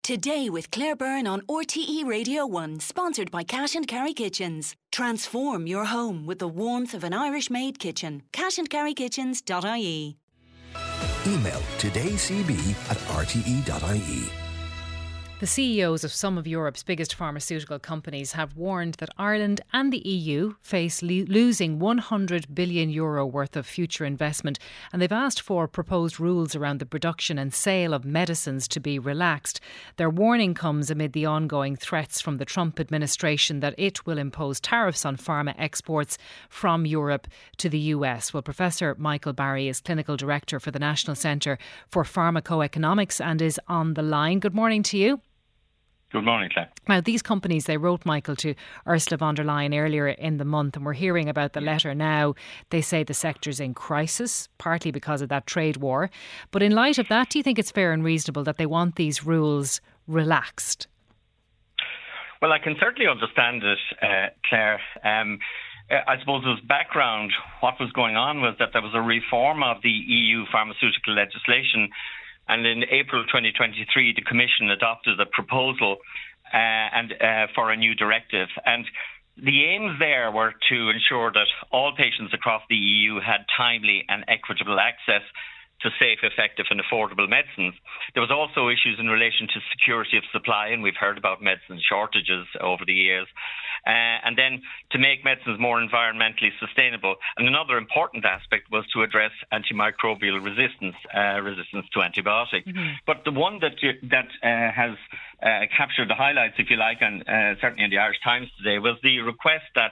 Today with Claire Byrne on RTE Radio 1, sponsored by Cash and Carry Kitchens. Transform your home with the warmth of an Irish-made kitchen. cashandcarrykitchens.ie. Email todaycb@rte.ie. The CEOs of some of Europe's biggest pharmaceutical companies have warned that Ireland and the EU face losing €100 billion worth of future investment, and they've asked for proposed rules around the production and sale of medicines to be relaxed. Their warning comes amid the ongoing threats from the Trump administration that it will impose tariffs on pharma exports from Europe to the US. Well, Professor Michael Barry is Clinical Director for the National Centre for Pharmacoeconomics and is on the line. Good morning to you. Good morning, Claire. Now, these companies, they wrote, Michael, to Ursula von der Leyen earlier in the month, and we're hearing about the letter now. They say the sector's in crisis, partly because of that trade war. But in light of that, do you think it's fair and reasonable that they want these rules relaxed? Well, I can certainly understand it, Claire. I suppose as background, what was going on was that there was a reform of the EU pharmaceutical legislation. And in April 2023, the Commission adopted a proposal for a new directive. And the aims there were to ensure that all patients across the EU had timely and equitable access to safe, effective and affordable medicines. There was also issues in relation to security of supply, and we've heard about medicine shortages over the years. And then to make medicines more environmentally sustainable. And another important aspect was to address antimicrobial resistance to antibiotics. Mm-hmm. But the one that has captured the highlights, if you like, and certainly in the Irish Times today, was the request that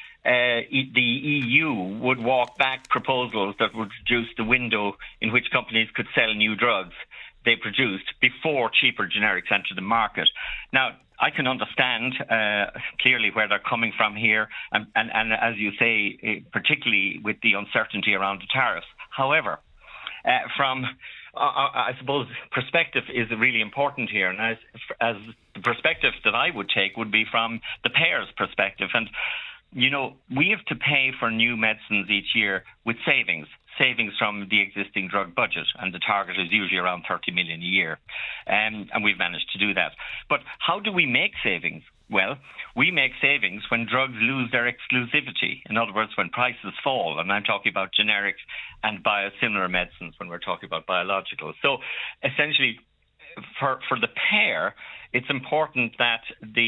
the EU would walk back proposals that would reduce the window in which companies could sell new drugs they produced before cheaper generics enter the market. Now, I can understand clearly where they're coming from here, and as you say, particularly with the uncertainty around the tariffs. However, from I suppose perspective is really important here, and as the perspective that I would take would be from the payer's perspective. And you know, we have to pay for new medicines each year with savings from the existing drug budget, and the target is usually around 30 million a year, and we've managed to do that. But how do we make savings? Well, we make savings when drugs lose their exclusivity. In other words, when prices fall, and I'm talking about generics and biosimilar medicines when we're talking about biologicals. So essentially, for the payer, it's important that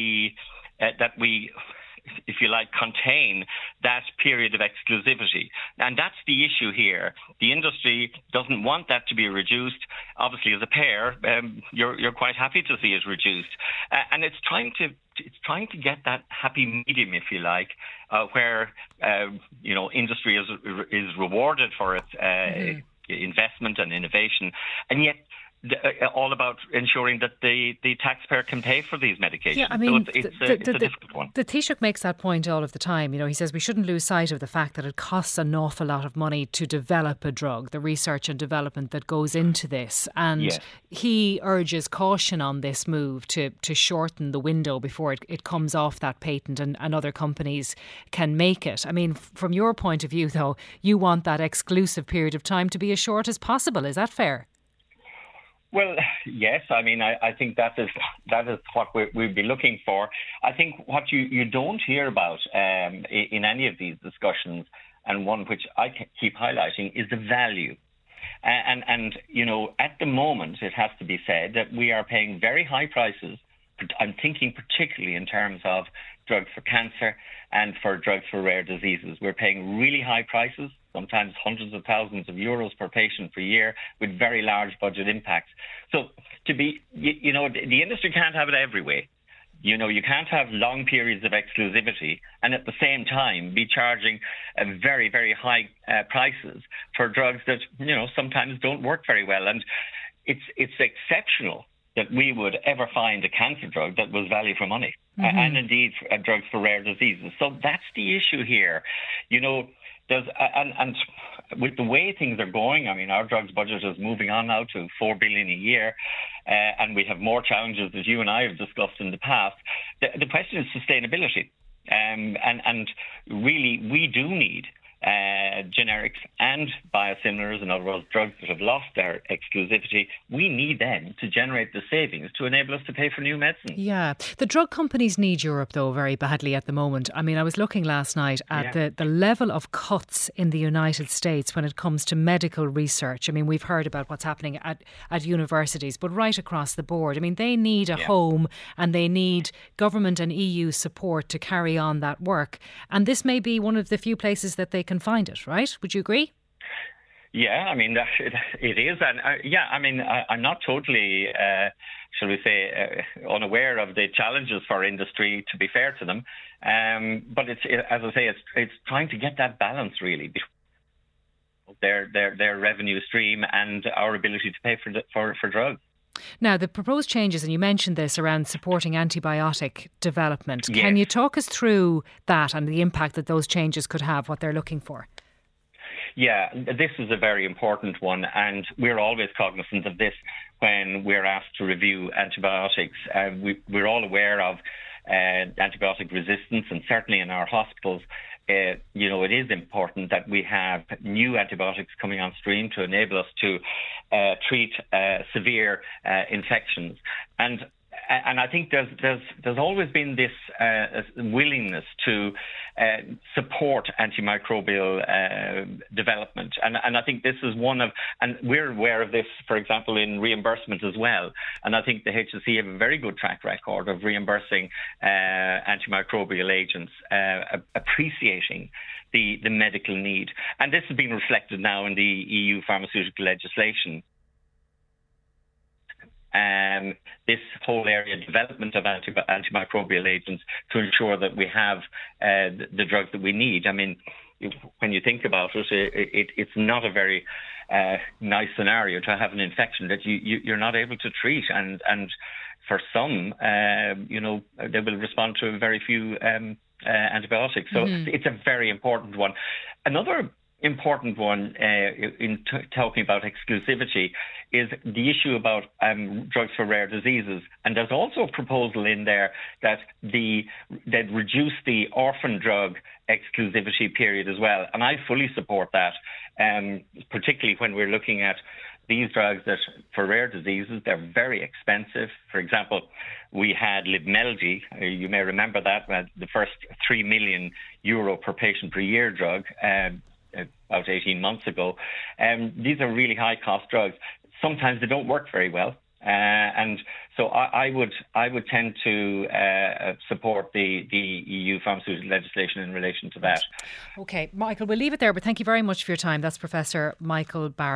that we, if you like, contain that period of exclusivity. And that's the issue here. The industry doesn't want that to be reduced. Obviously, as a payer, you're quite happy to see it reduced. And it's trying to get that happy medium, if you like, where, industry is rewarded for its investment and innovation, and yet all about ensuring that the taxpayer can pay for these medications. Yeah, I mean, so it's a difficult one. The Taoiseach makes that point all of the time. You know, he says we shouldn't lose sight of the fact that it costs an awful lot of money to develop a drug, the research and development that goes into this. And he urges caution on this move to shorten the window before it comes off that patent and other companies can make it. I mean, from your point of view, though, you want that exclusive period of time to be as short as possible. Is that fair? Well, yes. I mean, I think that is what we'd be looking for. I think what you don't hear about in any of these discussions, and one which I keep highlighting, is the value. And you know, at the moment, it has to be said that we are paying very high prices. I'm thinking particularly in terms of drugs for cancer and for drugs for rare diseases. We're paying really high prices, sometimes hundreds of thousands of euros per patient per year, with very large budget impacts. So the industry can't have it every way. You know, you can't have long periods of exclusivity and at the same time be charging very, very high prices for drugs that, you know, sometimes don't work very well. And it's exceptional that we would ever find a cancer drug that was value for money, and indeed drugs for rare diseases. So that's the issue here. You know, and with the way things are going, I mean, our drugs budget is moving on now to $4 billion a year, and we have more challenges that you and I have discussed in the past. The question is sustainability, and really we do need generics and biosimilars, in other words, drugs that have lost their exclusivity, we need them to generate the savings to enable us to pay for new medicines. Yeah. The drug companies need Europe, though, very badly at the moment. I mean, I was looking last night at the level of cuts in the United States when it comes to medical research. I mean, we've heard about what's happening at universities, but right across the board. I mean, they need a home and they need government and EU support to carry on that work. And this may be one of the few places that they can find it, right? Would you agree? Yeah, I mean, it is. And I mean, I'm not totally, shall we say, unaware of the challenges for industry, to be fair to them. But it's, as I say, it's trying to get that balance, really, between their revenue stream and our ability to pay for drugs. Now, the proposed changes, and you mentioned this, around supporting antibiotic development. Yes. Can you talk us through that and the impact that those changes could have, what they're looking for? Yeah, this is a very important one, and we're always cognizant of this when we're asked to review antibiotics. We're all aware of antibiotic resistance, and certainly in our hospitals, it is important that we have new antibiotics coming on stream to enable us to treat severe infections. And I think there's always been this willingness to support antimicrobial development, and I think this is one of, and we're aware of this, for example, in reimbursement as well. And I think the HSE have a very good track record of reimbursing antimicrobial agents, appreciating the medical need, and this has been reflected now in the EU pharmaceutical legislation. This whole area, development of antimicrobial agents, to ensure that we have the drugs that we need. I mean, when you think about it, it's not a very nice scenario to have an infection that you're not able to treat, and for some, they will respond to very few antibiotics. So it's a very important one. Another important one in talking about exclusivity is the issue about drugs for rare diseases, and there's also a proposal in there that they'd reduce the orphan drug exclusivity period as well, and I fully support that, particularly when we're looking at these drugs that for rare diseases, they're very expensive. For example, we had Livmeldy, you may remember that, the first €3 million per patient per year drug, about 18 months ago. These are really high cost drugs. Sometimes they don't work very well. And so I would tend to support the EU pharmaceutical legislation in relation to that. Okay, Michael, we'll leave it there, but thank you very much for your time. That's Professor Michael Barrett.